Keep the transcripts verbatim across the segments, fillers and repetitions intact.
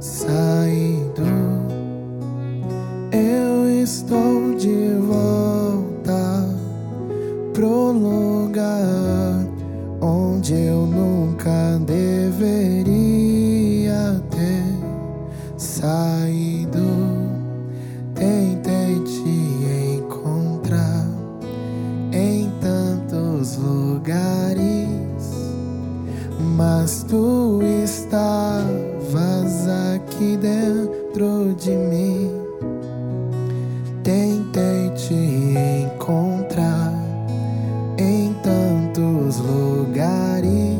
saído. Eu estou de volta pro lugar onde eu nunca deveria ter saído. Tentei te encontrar em tantos lugares, mas tu estavas aqui dentro de mim. Tentei te encontrar em tantos lugares,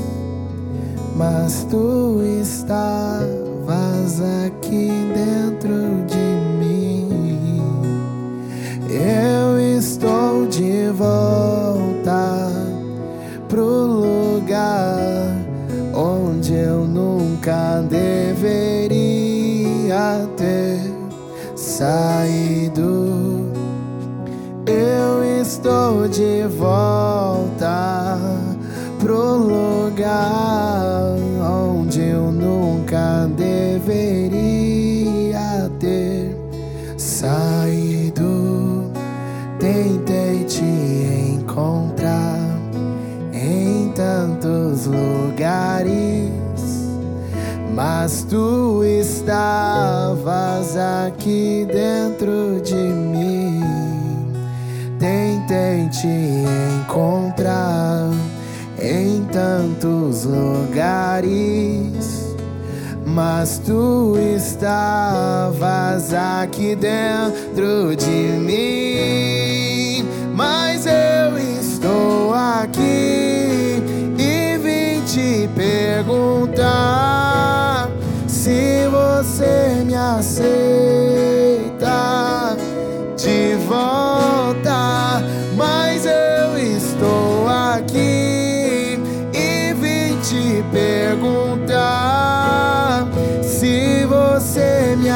mas tu estavas aqui dentro de mim. Eu estou de volta pro lugar onde eu nunca deveria ter saído. Eu estou de volta pro lugar onde eu nunca deveria ter saído. Tentei te encontrar em tantos lugares, mas tu estavas aqui dentro de mim. Tentei te encontrar em tantos lugares, mas tu estavas aqui dentro de mim. Mas eu estou aqui e vim te perguntar se você me aceita de volta. Mas eu estou aqui e vim te perguntar se você me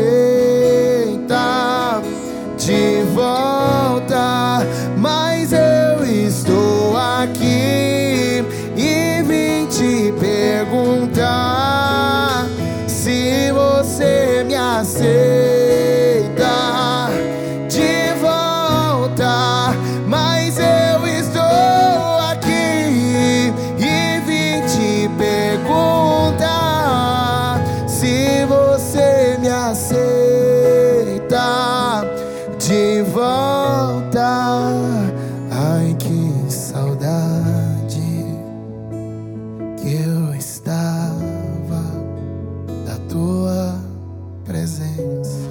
aceita de volta. Mas eu estou aqui e vim te perguntar se você me aceita de volta. Mas eu estou aqui e vim te perguntar se você me aceita de volta. Ai, que saudade que eu estava da tua presença.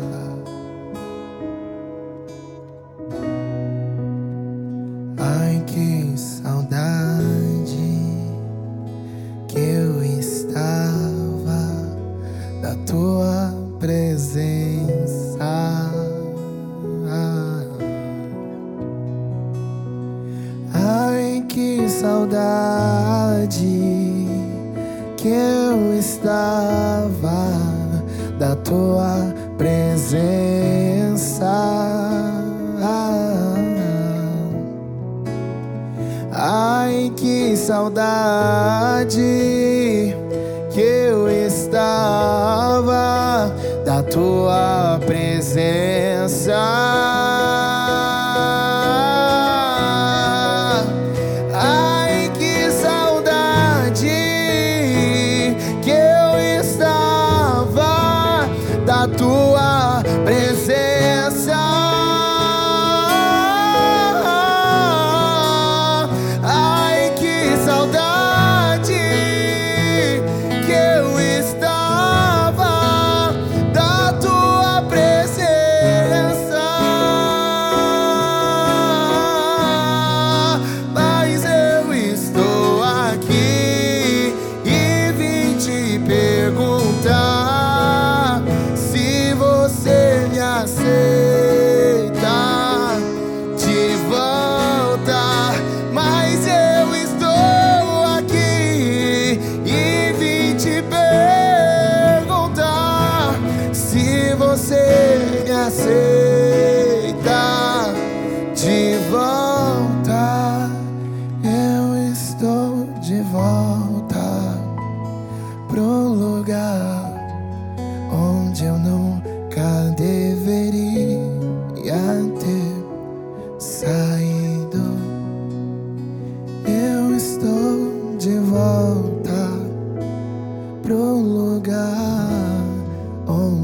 Ai, que saudade que eu estava da tua presença. Ai, que saudade que eu estava da tua presença. Ai, que saudade que eu estava da tua presença. Ai, que saudade que eu estava da tua presença. Ai, que saudade que eu estava da tua presença.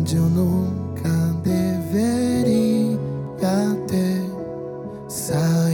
onde eu nunca deveria ter saído.